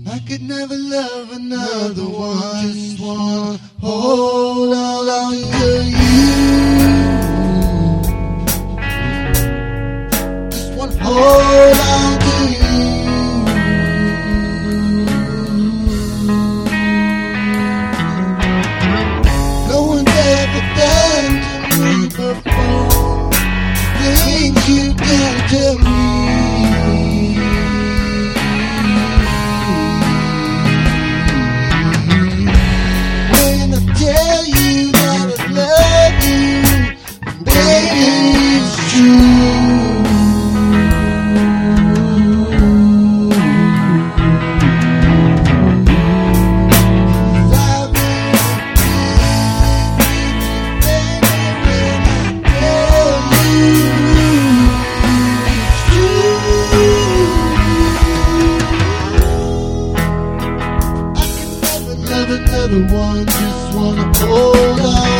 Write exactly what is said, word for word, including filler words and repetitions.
I could never love another one. Just wanna hold on to you. Just wanna hold on to you. No one's ever done to me before things you done to me. Tell you that I love you, baby, it's true. I've been baby, when I tell you it's true. I can never love another one. Just wanna hold on.